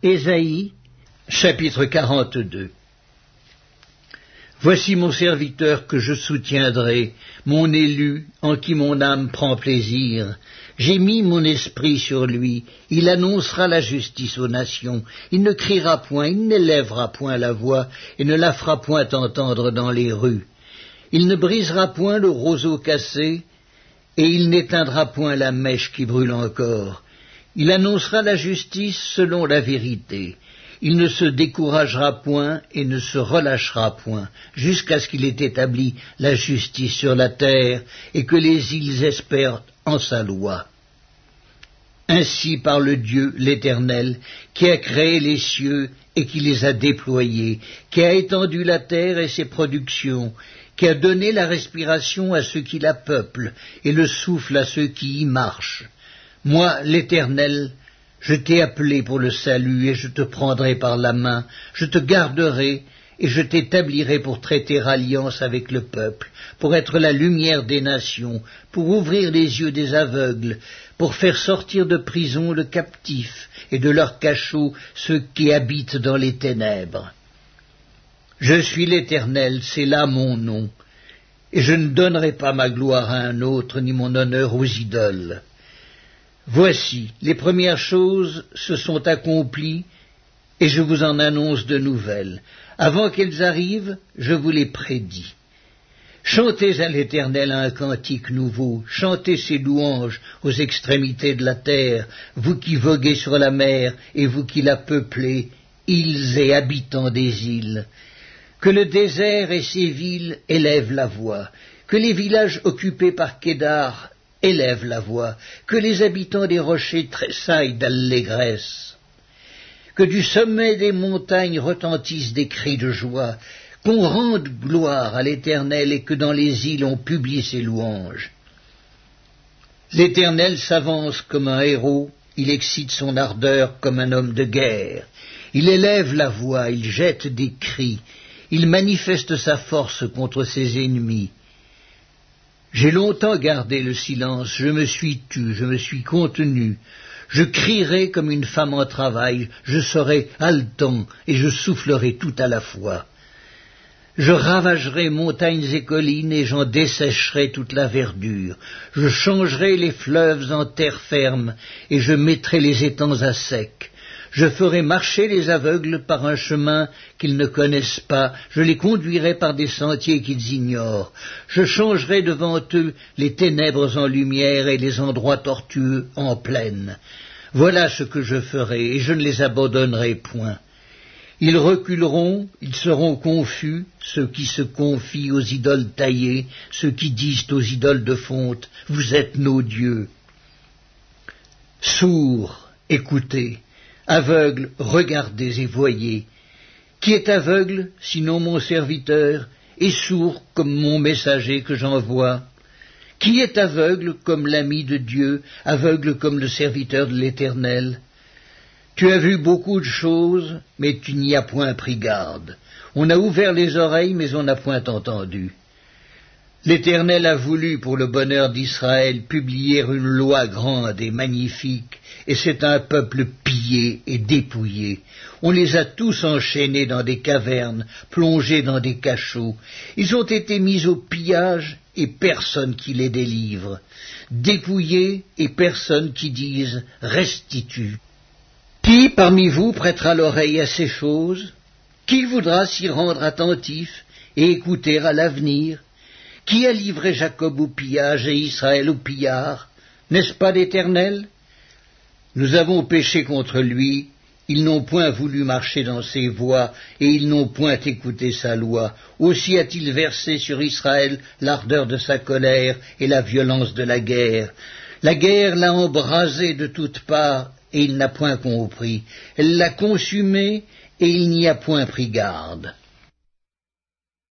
Ésaïe, chapitre 42. Voici mon serviteur que je soutiendrai, mon élu, en qui mon âme prend plaisir. J'ai mis mon esprit sur lui, il annoncera la justice aux nations. Il ne criera point, il n'élèvera point la voix, et ne la fera point entendre dans les rues. Il ne brisera point le roseau cassé, et il n'éteindra point la mèche qui brûle encore. Il annoncera la justice selon la vérité. Il ne se découragera point et ne se relâchera point, jusqu'à ce qu'il ait établi la justice sur la terre et que les îles espèrent en sa loi. Ainsi parle Dieu l'Éternel, qui a créé les cieux et qui les a déployés, qui a étendu la terre et ses productions, qui a donné la respiration à ceux qui la peuplent et le souffle à ceux qui y marchent. Moi, l'Éternel, je t'ai appelé pour le salut, et je te prendrai par la main, je te garderai, et je t'établirai pour traiter alliance avec le peuple, pour être la lumière des nations, pour ouvrir les yeux des aveugles, pour faire sortir de prison le captif, et de leur cachot ceux qui habitent dans les ténèbres. Je suis l'Éternel, c'est là mon nom, et je ne donnerai pas ma gloire à un autre, ni mon honneur aux idoles. Voici, les premières choses se sont accomplies, et je vous en annonce de nouvelles. Avant qu'elles arrivent, je vous les prédis. Chantez à l'Éternel un cantique nouveau, chantez ses louanges aux extrémités de la terre, vous qui voguez sur la mer, et vous qui la peuplez, îles et habitants des îles. Que le désert et ses villes élèvent la voix, que les villages occupés par Kédar élèvent la voix, que les habitants des rochers tressaillent d'allégresse, que du sommet des montagnes retentissent des cris de joie, qu'on rende gloire à l'Éternel et que dans les îles on publie ses louanges. L'Éternel s'avance comme un héros, il excite son ardeur comme un homme de guerre, il élève la voix, il jette des cris, il manifeste sa force contre ses ennemis. J'ai longtemps gardé le silence, je me suis tu, je me suis contenu. Je crierai comme une femme en travail, je serai haletant et je soufflerai tout à la fois. Je ravagerai montagnes et collines et j'en dessécherai toute la verdure. Je changerai les fleuves en terre ferme et je mettrai les étangs à sec. Je ferai marcher les aveugles par un chemin qu'ils ne connaissent pas, je les conduirai par des sentiers qu'ils ignorent. Je changerai devant eux les ténèbres en lumière et les endroits tortueux en plaine. Voilà ce que je ferai, et je ne les abandonnerai point. Ils reculeront, ils seront confus, ceux qui se confient aux idoles taillées, ceux qui disent aux idoles de fonte, « Vous êtes nos dieux ». Sourds, écoutez. Aveugles, regardez et voyez. Qui est aveugle, sinon mon serviteur, et sourd comme mon messager que j'envoie? Qui est aveugle comme l'ami de Dieu, aveugle comme le serviteur de l'Éternel? Tu as vu beaucoup de choses, mais tu n'y as point pris garde. On a ouvert les oreilles, mais on n'a point entendu. L'Éternel a voulu, pour le bonheur d'Israël, publier une loi grande et magnifique, et c'est un peuple pillé et dépouillé. On les a tous enchaînés dans des cavernes, plongés dans des cachots. Ils ont été mis au pillage, et personne qui les délivre. Dépouillés, et personne qui dise « restitue ». Qui parmi vous prêtera l'oreille à ces choses? Qui voudra s'y rendre attentif et écouter à l'avenir? Qui a livré Jacob au pillage et Israël au pillard? N'est-ce pas l'Éternel? Nous avons péché contre lui, ils n'ont point voulu marcher dans ses voies, et ils n'ont point écouté sa loi. Aussi a-t-il versé sur Israël l'ardeur de sa colère et la violence de la guerre. La guerre l'a embrasé de toutes parts, et il n'a point compris. Elle l'a consumé, et il n'y a point pris garde.